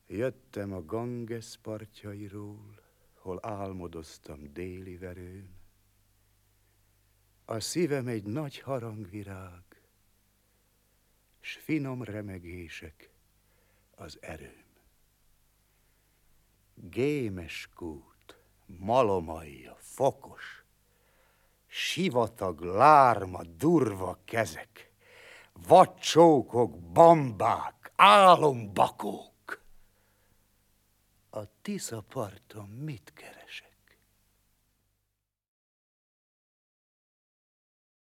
Jöttem a Ganges partjairól, hol álmodoztam déli verőn. A szívem egy nagy harangvirág, s finom remegések az erőm. Gémes kút, malomaia, fokos, sivatag, lárma, durva kezek, vadcsókok, bambák, álombakók. A Tisza parton mit keresek?